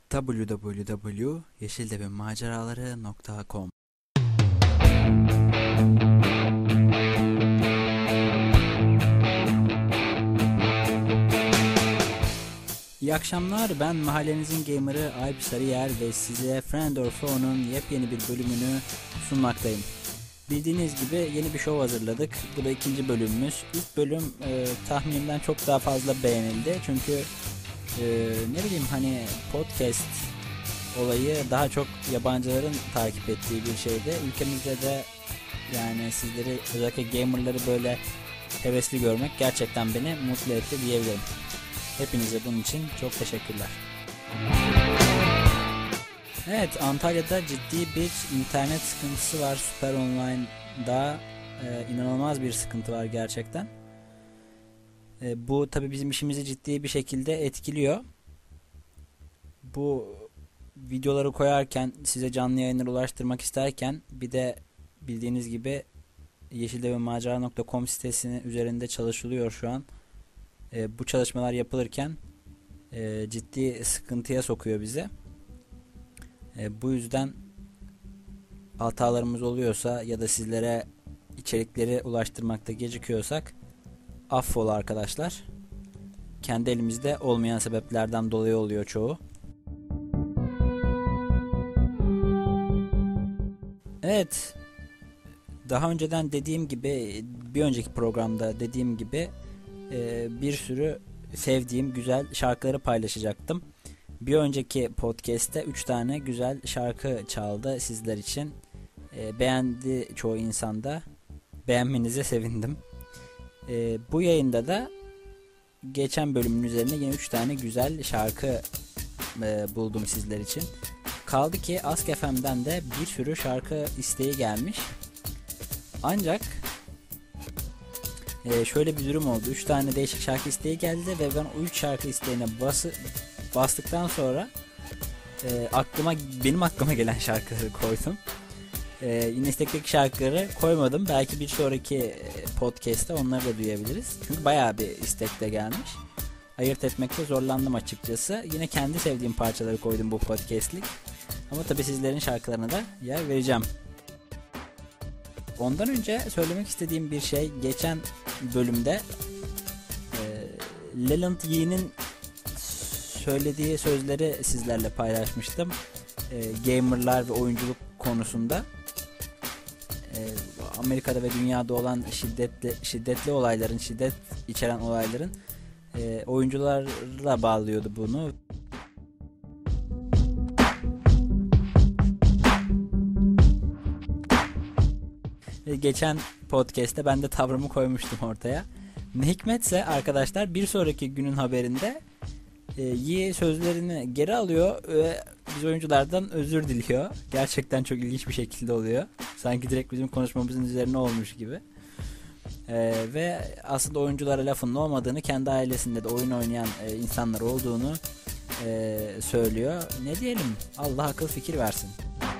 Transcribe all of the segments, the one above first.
www.yeşildebemaceraları.com. İyi akşamlar, ben mahallenizin gamer'ı Alp Sarıyer ve size Friend or Foe'nun yepyeni bir bölümünü sunmaktayım. Bildiğiniz gibi yeni bir show hazırladık. Bu da ikinci bölümümüz. İlk bölüm tahminimden çok daha fazla beğenildi. Çünkü ne bileyim hani podcast olayı daha çok yabancıların takip ettiği bir şeydi. Ülkemizde de yani sizleri, özellikle gamerları böyle hevesli görmek gerçekten beni mutlu etti diyebilirim. Hepinize bunun için çok teşekkürler. Evet, Antalya'da ciddi bir internet sıkıntısı var. Süper Online'da inanılmaz bir sıkıntı var gerçekten. Bu tabii bizim işimizi ciddi bir şekilde etkiliyor. Bu videoları koyarken, size canlı yayınları ulaştırmak isterken bir de bildiğiniz gibi yeşildebemaceraları.com sitesinin üzerinde çalışılıyor şu an. Bu çalışmalar yapılırken ciddi sıkıntıya sokuyor bizi. Bu yüzden hatalarımız oluyorsa ya da sizlere içerikleri ulaştırmakta gecikiyorsak affola arkadaşlar. Kendi elimizde olmayan sebeplerden dolayı oluyor çoğu. Evet, daha önceden dediğim gibi, bir önceki programda dediğim gibi bir sürü sevdiğim güzel şarkıları paylaşacaktım. Bir önceki podcast'te 3 tane güzel şarkı çaldı sizler için. Beğendi çoğu insan da. Beğenmenize sevindim. Bu yayında da geçen bölümün üzerine yine 3 tane güzel şarkı buldum sizler için. Kaldı ki Ask FM'den de bir sürü şarkı isteği gelmiş. Ancak şöyle bir durum oldu. 3 tane değişik şarkı isteği geldi ve ben o 3 şarkı isteğine bastıktan sonra benim aklıma gelen şarkıları koydum. Yine istekteki şarkıları koymadım. Belki bir sonraki podcast'te onları da duyabiliriz. Çünkü bayağı bir istek de gelmiş. Ayırt etmekte zorlandım açıkçası. Yine kendi sevdiğim parçaları koydum bu podcast'lik. Ama tabii sizlerin şarkılarına da yer vereceğim. Ondan önce söylemek istediğim bir şey, geçen bölümde Leland Yee'nin söylediği sözleri sizlerle paylaşmıştım. Gamerlar ve oyunculuk konusunda. Amerika'da ve dünyada olan şiddetli olayların, şiddet içeren olayların oyuncularla bağlıyordu bunu. Geçen podcast'te ben de tavrımı koymuştum ortaya. Ne hikmetse arkadaşlar, bir sonraki günün haberinde Yi sözlerini geri alıyor ve biz oyunculardan özür diliyor. Gerçekten çok ilginç bir şekilde oluyor. Sanki direkt bizim konuşmamızın üzerine olmuş gibi. Ve aslında oyunculara lafının olmadığını, kendi ailesinde de oyun oynayan insanlar olduğunu söylüyor. Ne diyelim? Allah akıl fikir versin.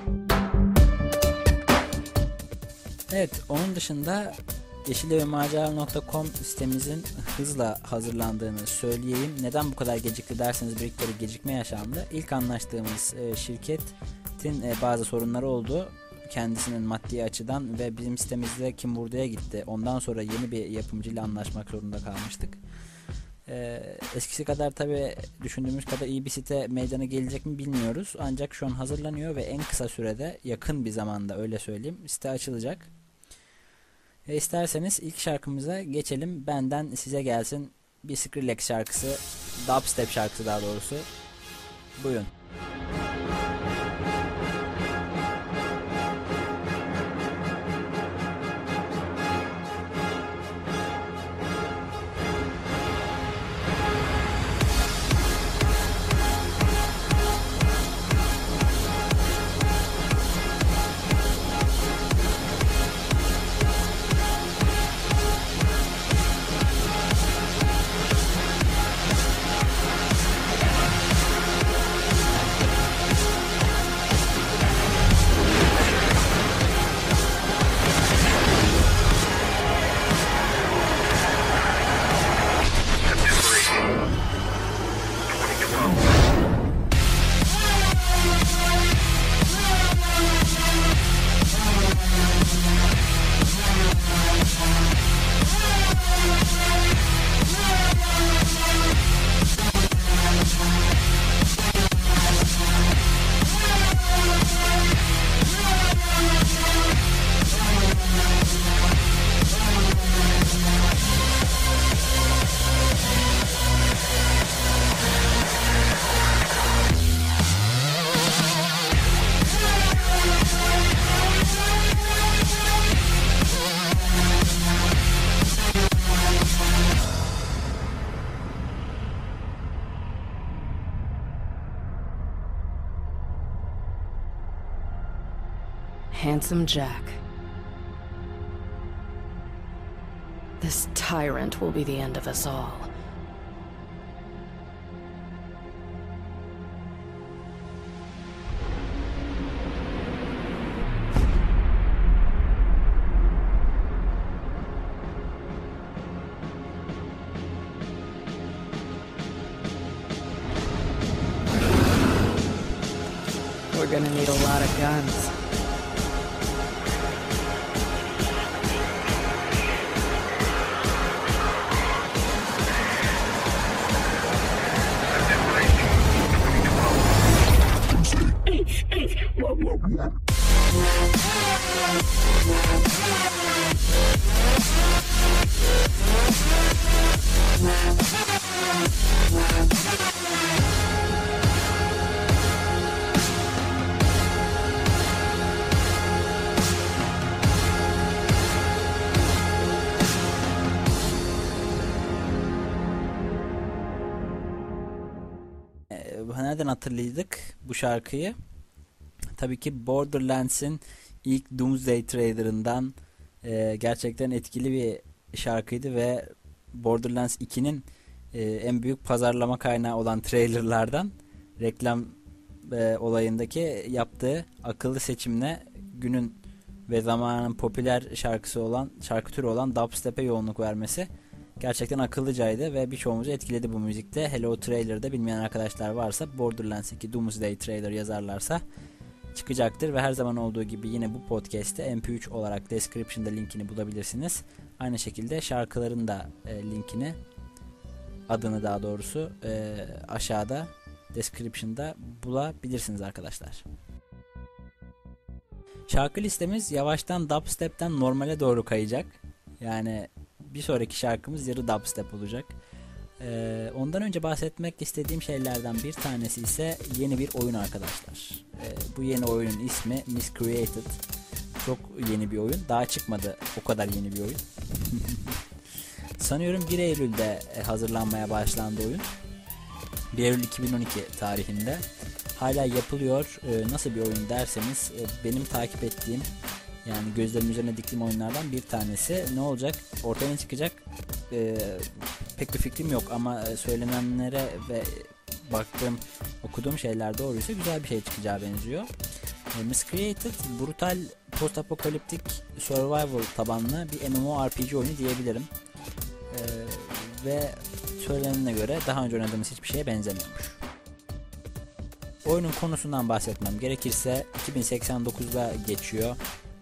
Evet, onun dışında yeşildebemaceraları.com sitemizin hızla hazırlandığını söyleyeyim. Neden bu kadar gecikti derseniz, bir kere gecikme yaşandı. İlk anlaştığımız şirketin bazı sorunları oldu kendisinin maddi açıdan ve bizim sitemizde kim buraya gitti. Ondan sonra yeni bir yapımcıyla anlaşmak zorunda kalmıştık. Eskisi kadar tabii düşündüğümüz kadar iyi bir site meydana gelecek mi bilmiyoruz. Ancak şu an hazırlanıyor ve en kısa sürede, yakın bir zamanda öyle söyleyeyim, site açılacak. İsterseniz ilk şarkımıza geçelim. Benden size gelsin bir Skrillex şarkısı, dubstep şarkısı daha doğrusu. Buyurun. Handsome Jack. This tyrant will be the end of us all. We're gonna need a lot of guns. Nereden hatırladık bu şarkıyı? Tabii ki Borderlands'in ilk Doomsday trailerından gerçekten etkili bir şarkıydı ve Borderlands 2'nin en büyük pazarlama kaynağı olan trailerlardan reklam olayındaki yaptığı akıllı seçimle günün ve zamanın popüler şarkı türü olan dubstep'e yoğunluk vermesi gerçekten akıllıcaydı ve birçoğumuzu etkiledi bu müzikte. Hele o trailer'da bilmeyen arkadaşlar varsa Borderlands 2 Doomsday trailer yazarlarsa çıkacaktır ve her zaman olduğu gibi yine bu podcast'te MP3 olarak description'da linkini bulabilirsiniz. Aynı şekilde şarkıların da linkini, adını daha doğrusu aşağıda description'da bulabilirsiniz arkadaşlar. Şarkı listemiz yavaştan dubstep'ten normale doğru kayacak. Yani bir sonraki şarkımız yarı dubstep olacak. Ondan önce bahsetmek istediğim şeylerden bir tanesi ise yeni bir oyun arkadaşlar. Bu yeni oyunun ismi Miscreated. Çok yeni bir oyun. Daha çıkmadı o kadar yeni bir oyun. Sanıyorum 1 Eylül'de hazırlanmaya başlandı oyun. 1 Eylül 2012 tarihinde. Hala yapılıyor. Nasıl bir oyun derseniz benim takip ettiğim, yani gözlerimin üzerine diktiğim oyunlardan bir tanesi. Ne olacak? Ortaya çıkacak? Pek bir fikrim yok ama söylenenlere ve okuduğum şeyler doğruysa güzel bir şey çıkacağı benziyor. Miscreated, brutal post-apokaliptik survival tabanlı bir MMORPG oyunu diyebilirim. Ve söylenene göre daha önce oynadığımız hiçbir şeye benzemiyormuş. Oyunun konusundan bahsetmem gerekirse 2089'da geçiyor.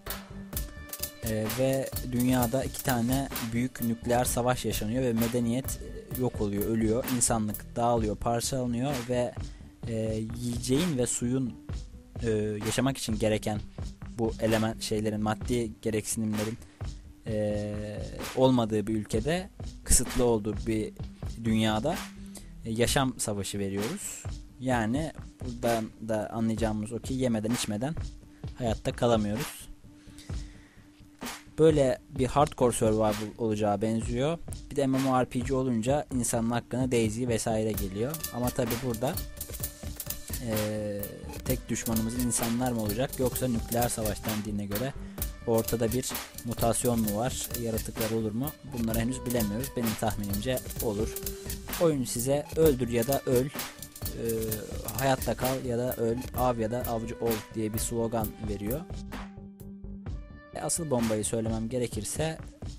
Ve dünyada 2 tane büyük nükleer savaş yaşanıyor ve medeniyet yok oluyor, ölüyor. İnsanlık dağılıyor, parçalanıyor ve yiyeceğin ve suyun yaşamak için gereken bu maddi gereksinimlerin olmadığı bir ülkede, kısıtlı olduğu bir dünyada yaşam savaşı veriyoruz. Yani buradan da anlayacağımız o ki yemeden içmeden hayatta kalamıyoruz. Böyle bir hardcore survival olacağı benziyor. Bir de MMORPG olunca insanın aklına Daisy vesaire geliyor. Ama tabi burada tek düşmanımız insanlar mı olacak, yoksa nükleer savaş dendiğine göre ortada bir mutasyon mu var, yaratıklar olur mu? Bunları henüz bilemiyoruz. Benim tahminimce olur. Oyun size öldür ya da öl, hayatta kal ya da öl, av ya da avcı ol diye bir slogan veriyor. Asıl bombayı söylemem gerekirse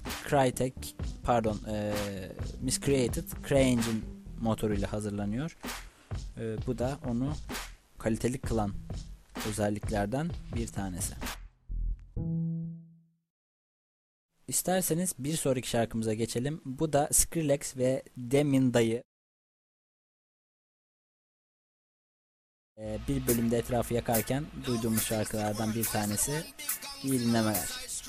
Miscreated CryEngine motoruyla hazırlanıyor. Bu da onu kaliteli kılan özelliklerden bir tanesi. İsterseniz bir sonraki şarkımıza geçelim. Bu da Skrillex ve Demin Dayı. Bir bölümde etrafı yakarken duyduğumuz şarkılardan bir tanesi. İyi dinlemeler.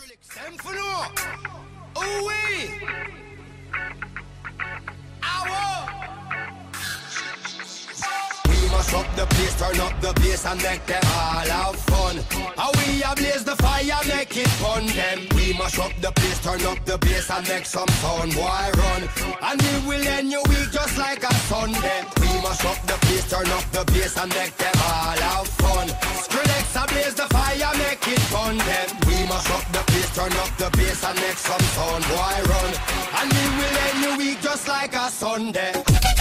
Mash up the place, turn up the bass and make them all have fun. How we ablaze the fire, make it fun them. We mash up the place, turn up the bass and make some sound, boy run. And we will end your week just like a Sunday. We mash up the place, turn up the bass and make them all have fun. Skrillex ablaze blaze the fire, make it fun them. We mash up the place, turn up the bass and make some sound, boy run. And we will end your week just like a Sunday.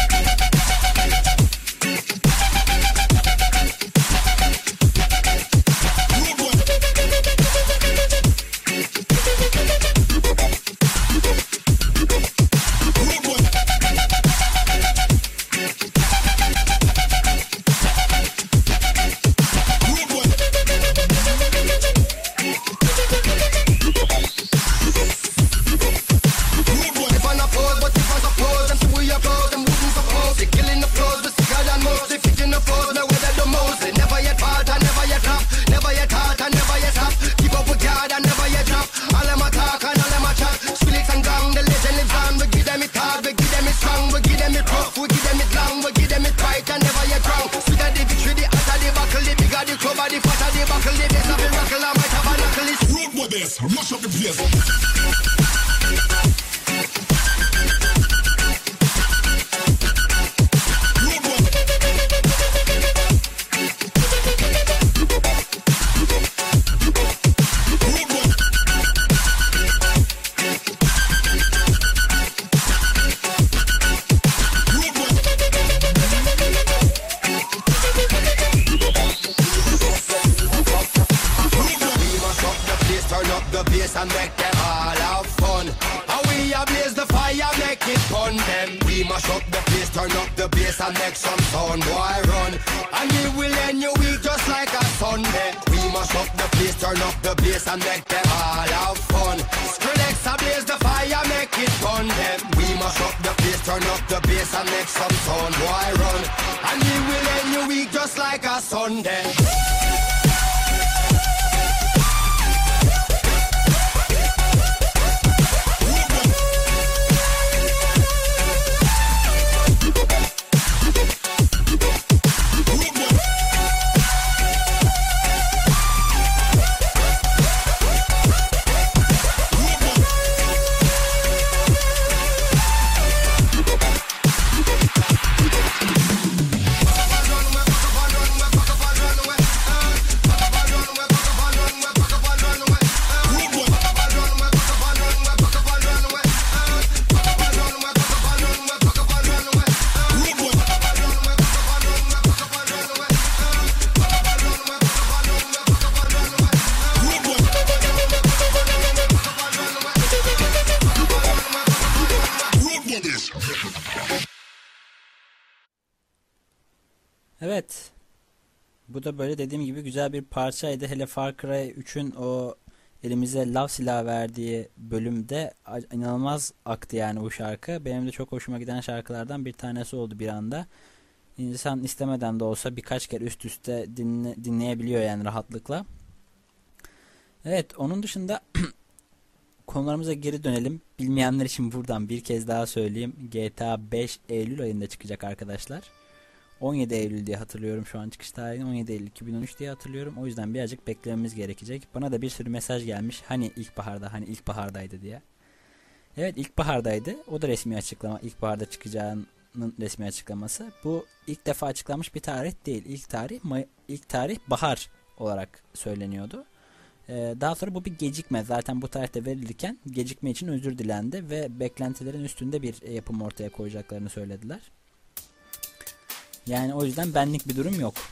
Mash up the place. And make them all have fun. And we a blaze the fire, make it fun them. We mash up the place, turn up the bass and make some sound, boy run. And we will end your week just like a Sunday. We mash up the place, turn up the bass and make them all have fun. Skrillex a blaze the fire, make it fun them. We mash up the place, turn up the bass and make some sound, boy run. And we will end your week just like a Sunday. Evet. Bu da böyle dediğim gibi güzel bir parçaydı. Hele Far Cry 3'ün o elimize lav silahı verdiği bölümde inanılmaz aktı yani bu şarkı. Benim de çok hoşuma giden şarkılardan bir tanesi oldu bir anda. İnsan istemeden de olsa birkaç kere üst üste dinleyebiliyor yani rahatlıkla. Evet, onun dışında konularımıza geri dönelim. Bilmeyenler için buradan bir kez daha söyleyeyim. GTA 5 Eylül ayında çıkacak arkadaşlar. 17 Eylül diye hatırlıyorum şu an çıkış tarihini. 17 Eylül 2013 diye hatırlıyorum. O yüzden birazcık beklememiz gerekecek. Bana da bir sürü mesaj gelmiş. Hani ilkbahardaydı diye. Evet, ilkbahardaydı. O da resmi açıklama. İlkbaharda çıkacağının resmi açıklaması. Bu ilk defa açıklanmış bir tarih değil. İlk tarih bahar olarak söyleniyordu. Daha sonra bu bir gecikme. Zaten bu tarihte verilirken gecikme için özür dilendi ve beklentilerin üstünde bir yapım ortaya koyacaklarını söylediler. Yani o yüzden benlik bir durum yok.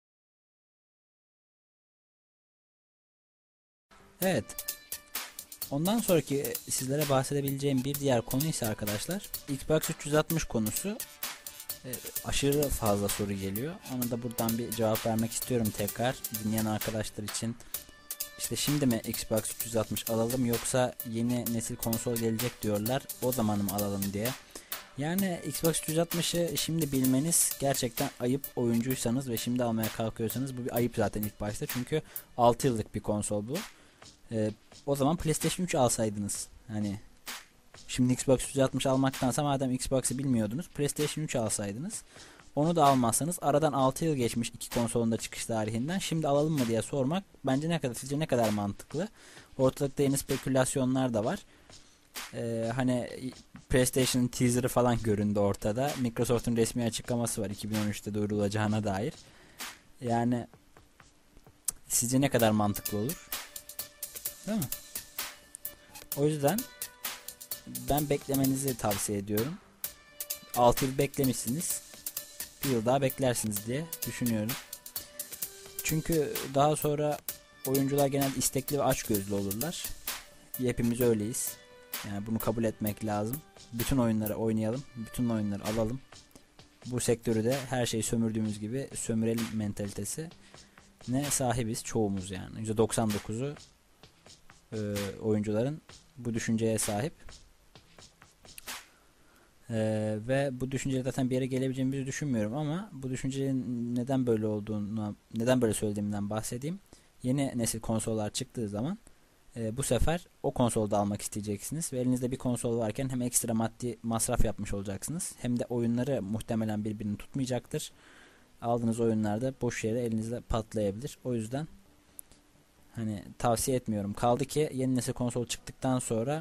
Evet. Ondan sonraki sizlere bahsedebileceğim bir diğer konu ise arkadaşlar Xbox 360 konusu. Aşırı fazla soru geliyor. Ona da buradan bir cevap vermek istiyorum tekrar dinleyen arkadaşlar için. İşte şimdi mi Xbox 360 alalım yoksa yeni nesil konsol gelecek diyorlar. O zaman mı alalım diye. Yani Xbox 360'ı şimdi bilmeniz gerçekten ayıp, oyuncuysanız ve şimdi almaya kalkıyorsanız bu bir ayıp zaten ilk başta. Çünkü 6 yıllık bir konsol bu. O zaman PlayStation 3 alsaydınız. Hani şimdi Xbox 360 almaktansa madem Xbox'ı bilmiyordunuz PlayStation 3 alsaydınız. Onu da almazsanız aradan 6 yıl geçmiş iki konsolun da çıkış tarihinden. Şimdi alalım mı diye sormak bence sizce ne kadar mantıklı? Ortalıkta yeni spekülasyonlar da var. Hani PlayStation'ın teaser'ı falan göründü ortada. Microsoft'un resmi açıklaması var 2013'te duyurulacağına dair. Yani Sizce ne kadar mantıklı olur? Değil mi? O yüzden ben beklemenizi tavsiye ediyorum. 6 yıl beklemişsiniz. Bir yıl daha beklersiniz diye düşünüyorum. Çünkü daha sonra oyuncular genelde istekli ve açgözlü olurlar. Hepimiz öyleyiz. Yani bunu kabul etmek lazım. Bütün oyunları oynayalım. Bütün oyunları alalım. Bu sektörü de her şeyi sömürdüğümüz gibi sömürelim mentalitesi ne sahibiz çoğumuz yani. %99'u oyuncuların bu düşünceye sahip. Ve bu düşünceyle zaten bir yere gelebileceğimizi düşünmüyorum ama bu düşüncenin neden böyle olduğunu, neden böyle söylediğimden bahsedeyim. Yeni nesil konsollar çıktığı zaman bu sefer o konsolu da almak isteyeceksiniz ve elinizde bir konsol varken hem ekstra maddi masraf yapmış olacaksınız hem de oyunları muhtemelen birbirini tutmayacaktır. Aldığınız oyunlarda boş yere elinizde patlayabilir. O yüzden hani tavsiye etmiyorum. Kaldı ki yeni nesil konsol çıktıktan sonra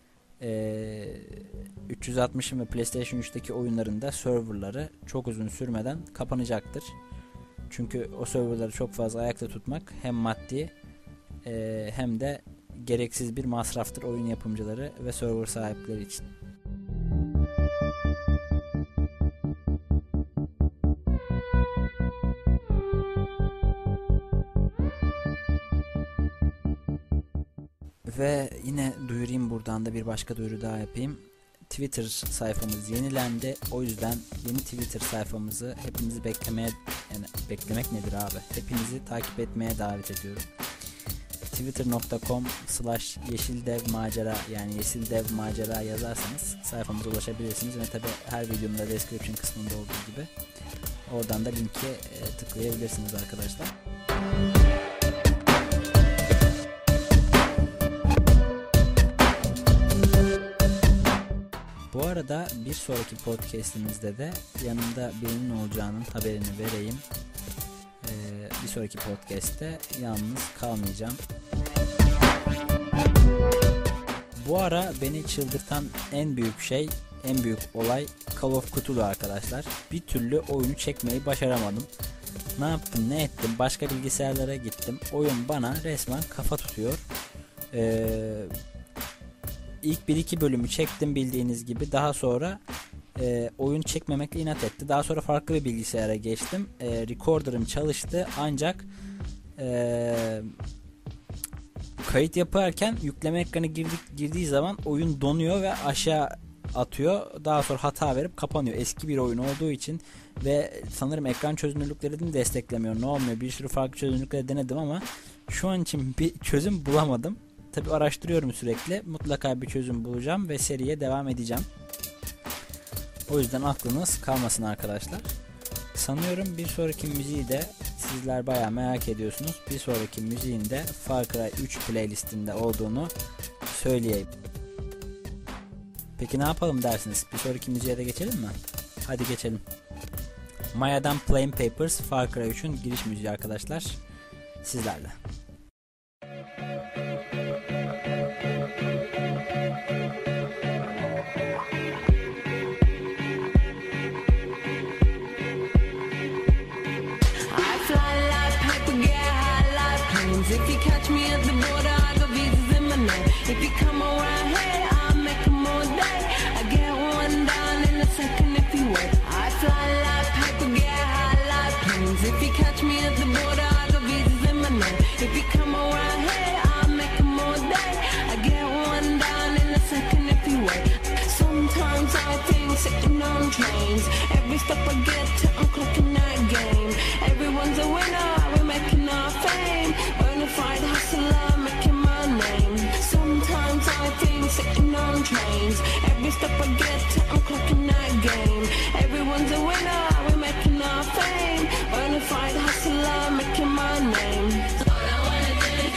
360'ın ve PlayStation 3'teki oyunların da serverları çok uzun sürmeden kapanacaktır. Çünkü o serverları çok fazla ayakta tutmak hem maddi hem de gereksiz bir masraftır oyun yapımcıları ve server sahipleri için. Ve yine duyurayım, buradan da bir başka duyuru daha yapayım. Twitter sayfamız yenilendi. O yüzden yeni Twitter sayfamızı hepinizi beklemeye, yani beklemek nedir abi? Hepinizi takip etmeye davet ediyorum. twitter.com/yeşildevmacera yani yeşildevmacera yazarsanız sayfamıza ulaşabilirsiniz ve tabi her videonun da description kısmında olduğu gibi oradan da linke tıklayabilirsiniz arkadaşlar. Bu arada bir sonraki podcastimizde de yanımda birinin olacağının haberini vereyim. Bir sonraki podcast'te yalnız kalmayacağım. Bu ara beni çıldırtan en büyük şey, en büyük olay Call of Cthulhu arkadaşlar. Bir türlü oyunu çekmeyi başaramadım. Ne yaptım, ne ettim? Başka bilgisayarlara gittim. Oyun bana resmen kafa tutuyor. İlk 1-2 bölümü çektim bildiğiniz gibi. Daha sonra oyun çekmemekle inat etti. Daha sonra farklı bir bilgisayara geçtim. Recorder'ım çalıştı ancak kayıt yaparken yükleme ekranı girdiği zaman oyun donuyor ve aşağı atıyor. Daha sonra hata verip kapanıyor. Eski bir oyun olduğu için ve sanırım ekran çözünürlüklerini desteklemiyor. Ne olmuyor? Bir sürü farklı çözünürlükleri denedim ama şu an için bir çözüm bulamadım. Tabi araştırıyorum sürekli. Mutlaka bir çözüm bulacağım ve seriye devam edeceğim. O yüzden aklınız kalmasın arkadaşlar. Sanıyorum bir sonraki müziği de sizler bayağı merak ediyorsunuz. Bir sonraki müziğin de Far Cry 3 playlistinde olduğunu söyleyeyim. Peki ne yapalım dersiniz? Bir sonraki müziğe de geçelim mi? Hadi geçelim. Maya'dan Flame Papers, Far Cry 3'ün giriş müziği arkadaşlar. Sizlerle. If you catch me at the border, I got visas in my name. If you come around here, I'll make them all day. I get one down in a second if you wait. I fly like paper, get high like planes. If you catch me at the border, I got visas in my name. If you come around here, I'll make them all day. I get one down in a second if you wait. Sometimes I think sitting on trains. Every step I get to, I'm clocking that game. Everyone's a winner, we're making our fame. Fight hustler, making my name. Sometimes I think sitting on trains. Every step I get to, I'm clocking that game. Everyone's a winner, we're making our fame. Bonafide hustler, making my name. All I wanna do is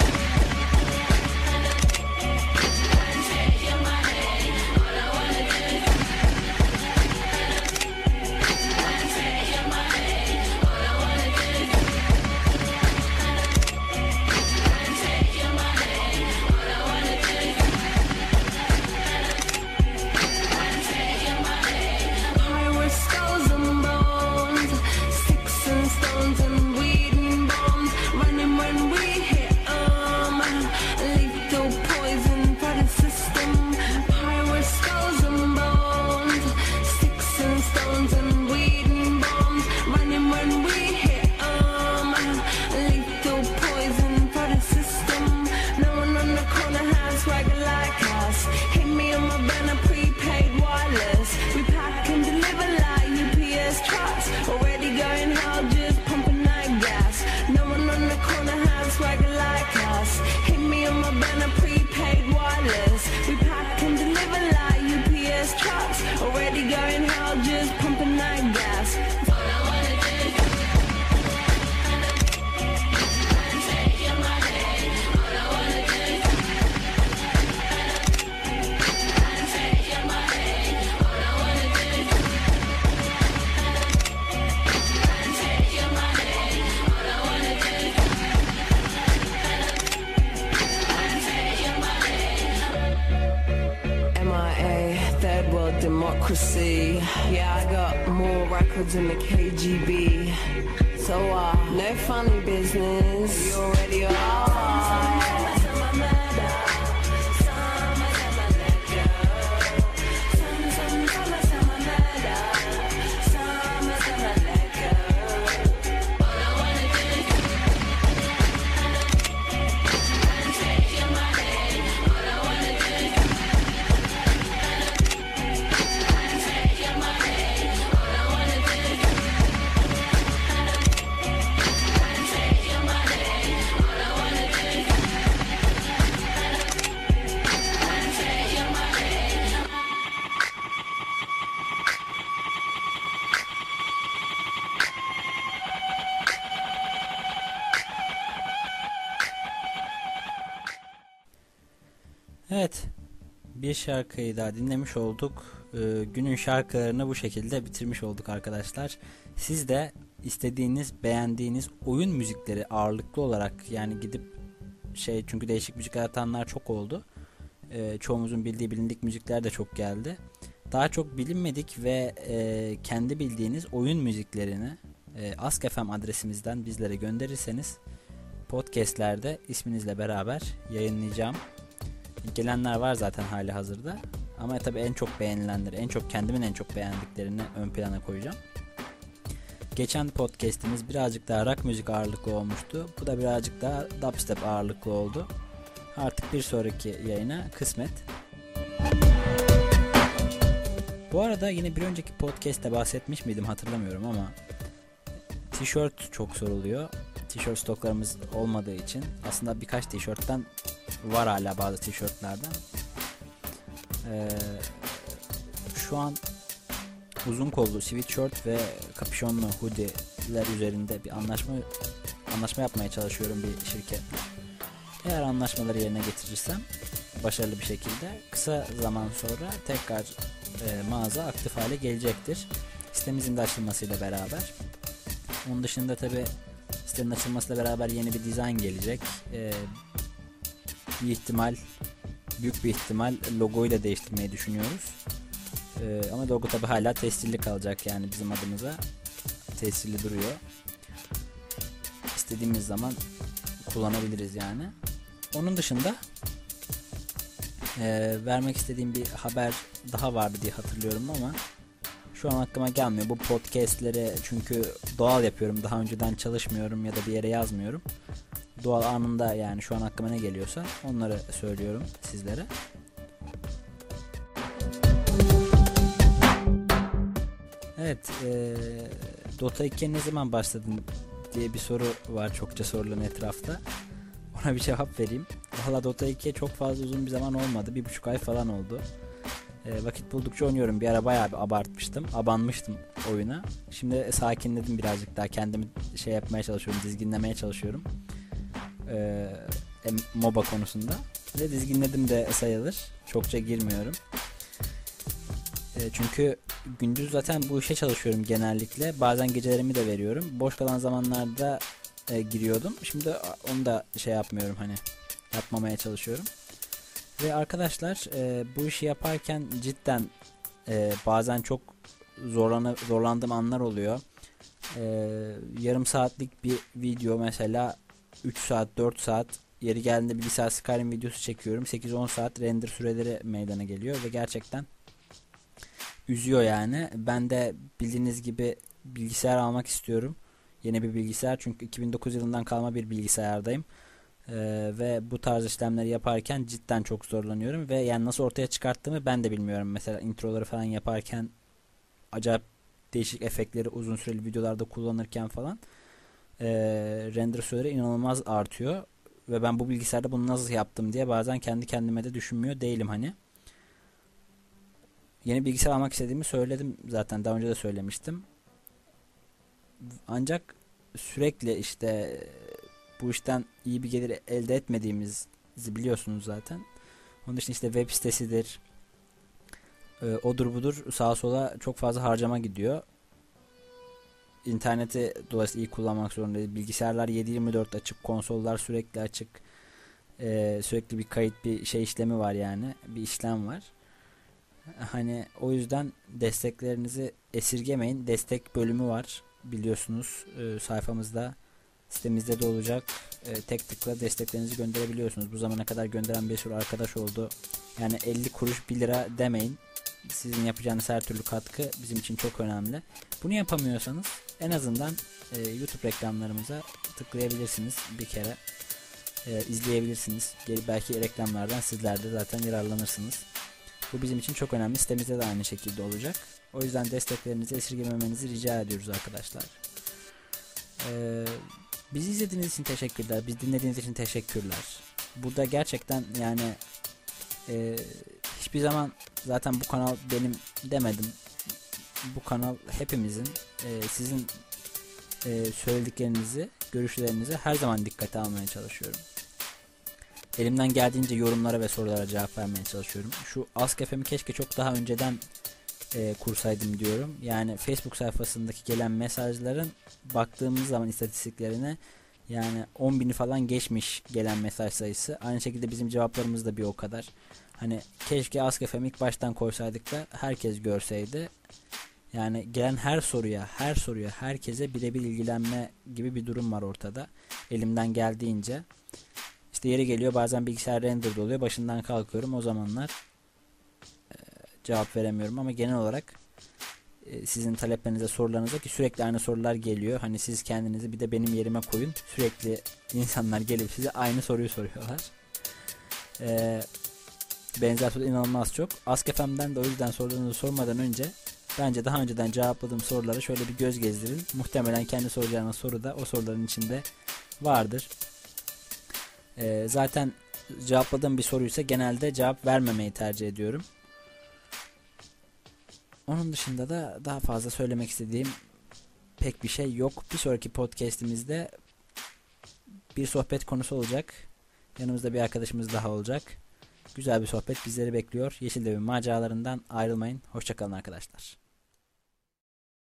say my name. All I wanna do is say secrecy. Yeah, I got more records in the KGB. So, no funny business. You already are. Evet, bir şarkıyı daha dinlemiş olduk. Günün şarkılarını bu şekilde bitirmiş olduk arkadaşlar. Siz de istediğiniz, beğendiğiniz oyun müzikleri ağırlıklı olarak, yani gidip çünkü değişik müzikler atanlar çok oldu. Çoğumuzun bildiği bilindik müzikler de çok geldi. Daha çok bilinmedik ve kendi bildiğiniz oyun müziklerini Ask.fm adresimizden bizlere gönderirseniz podcastlerde isminizle beraber yayınlayacağım. Gelenler var zaten hali hazırda. Ama tabii en çok beğenilenleri, kendimin en çok beğendiklerini ön plana koyacağım. Geçen podcast'imiz birazcık daha rock müzik ağırlıklı olmuştu. Bu da birazcık daha dubstep ağırlıklı oldu. Artık bir sonraki yayına kısmet. Bu arada yine bir önceki podcast'te bahsetmiş miydim hatırlamıyorum ama tişört çok soruluyor. Tişört stoklarımız olmadığı için aslında birkaç tişörtten var hala, bazı tişörtlerden. Şu an uzun kollu sweatshirt ve kapüşonlu hoodie'ler üzerinde bir anlaşma yapmaya çalışıyorum bir şirketle. Eğer anlaşmaları yerine getirirsem başarılı bir şekilde kısa zaman sonra tekrar mağaza aktif hale gelecektir. Sitemizin de açılmasıyla beraber. Onun dışında tabi sitenin açılmasıyla beraber yeni bir dizayn gelecek. Büyük bir ihtimal logoyu da değiştirmeyi düşünüyoruz. Ama logo tabi hala tescilli kalacak, yani bizim adımıza tescilli duruyor. İstediğimiz zaman kullanabiliriz yani. Onun dışında vermek istediğim bir haber daha vardı diye hatırlıyorum ama şu an aklıma gelmiyor. Bu podcastleri çünkü doğal yapıyorum. Daha önceden çalışmıyorum ya da bir yere yazmıyorum. Doğal anında, yani şu an aklıma ne geliyorsa onları söylüyorum sizlere. Evet, Dota 2'ye ne zaman başladın diye bir soru var çokça sorulan etrafta. Ona bir cevap vereyim. Valla Dota 2'ye çok fazla uzun bir zaman olmadı. 1,5 ay falan oldu. Vakit buldukça oynuyorum. Bir ara bayağı bir abanmıştım oyuna. Şimdi sakinledim birazcık daha. Kendimi yapmaya çalışıyorum, dizginlemeye çalışıyorum. MOBA konusunda. Ve dizginledim de sayılır. Çokça girmiyorum. Çünkü gündüz zaten bu işe çalışıyorum genellikle. Bazen gecelerimi de veriyorum. Boş kalan zamanlarda giriyordum. Şimdi onu da yapmıyorum, yapmamaya çalışıyorum. Ve arkadaşlar bu işi yaparken cidden bazen çok zorlandığım anlar oluyor. Yarım saatlik bir video mesela 3 saat 4 saat, yeri geldiğinde bilgisayar Skyrim videosu çekiyorum. 8-10 saat render süreleri meydana geliyor ve gerçekten üzüyor yani. Ben de bildiğiniz gibi bilgisayar almak istiyorum. Yeni bir bilgisayar, çünkü 2009 yılından kalma bir bilgisayardayım. Ve bu tarz işlemleri yaparken cidden çok zorlanıyorum ve yani nasıl ortaya çıkarttığımı ben de bilmiyorum. Mesela introları falan yaparken acayip değişik efektleri uzun süreli videolarda kullanırken falan render süreleri inanılmaz artıyor ve ben bu bilgisayarda bunu nasıl yaptım diye bazen kendi kendime de düşünmüyor değilim. Yeni bilgisayar almak istediğimi söyledim zaten, daha önce de söylemiştim. Ancak sürekli bu işten iyi bir gelir elde etmediğimizi biliyorsunuz zaten. Onun için web sitesidir, odur budur, sağa sola çok fazla harcama gidiyor. İnterneti dolayısıyla iyi kullanmak zorundayız. Bilgisayarlar 7/24 açık, konsollar sürekli açık. Sürekli bir kayıt, bir işlemi var yani. Bir işlem var. Hani o yüzden desteklerinizi esirgemeyin. Destek bölümü var biliyorsunuz, sayfamızda, sitemizde de olacak. Tek tıkla desteklerinizi gönderebiliyorsunuz. Bu zamana kadar gönderen bir sürü arkadaş oldu. Yani 50 kuruş 1 lira demeyin. Sizin yapacağınız her türlü katkı bizim için çok önemli. Bunu yapamıyorsanız en azından YouTube reklamlarımıza tıklayabilirsiniz bir kere. İzleyebilirsiniz. Belki reklamlardan sizler de zaten yararlanırsınız. Bu bizim için çok önemli. Sitemizde de aynı şekilde olacak. O yüzden desteklerinizi esirgememenizi rica ediyoruz arkadaşlar. Bizi izlediğiniz için teşekkürler. Bizi dinlediğiniz için teşekkürler. Burada gerçekten yani hiçbir zaman zaten bu kanal benim demedim. Bu kanal hepimizin. Sizin söylediklerinizi, görüşlerinizi her zaman dikkate almaya çalışıyorum. Elimden geldiğince yorumlara ve sorulara cevap vermeye çalışıyorum. Şu Ask.fm'i keşke çok daha önceden kursaydım diyorum. Yani Facebook sayfasındaki gelen mesajların baktığımız zaman istatistiklerine yani 10.000'i falan geçmiş gelen mesaj sayısı. Aynı şekilde bizim cevaplarımız da bir o kadar. Hani keşke Ask.fm'i ilk baştan koysaydık da herkes görseydi. Yani gelen her soruya herkese birebir ilgilenme gibi bir durum var ortada. Elimden geldiğince. İşte yeri geliyor bazen bilgisayar render'da oluyor. Başından kalkıyorum. O zamanlar cevap veremiyorum ama genel olarak sizin taleplerinize, sorularınıza, ki sürekli aynı sorular geliyor. Hani siz kendinizi bir de benim yerime koyun. Sürekli insanlar gelip size aynı soruyu soruyorlar. Benzer soru inanılmaz çok. Ask.fm'den de o yüzden sorularınızı sormadan önce bence daha önceden cevapladığım sorulara şöyle bir göz gezdirin. Muhtemelen kendi soracağınız soru da o soruların içinde vardır. Zaten cevapladığım bir soruysa genelde cevap vermemeyi tercih ediyorum. Onun dışında da daha fazla söylemek istediğim pek bir şey yok. Bir sonraki podcast'imizde bir sohbet konusu olacak. Yanımızda bir arkadaşımız daha olacak. Güzel bir sohbet bizleri bekliyor. Yeşil Devin maceralarından ayrılmayın. Hoşça kalın arkadaşlar.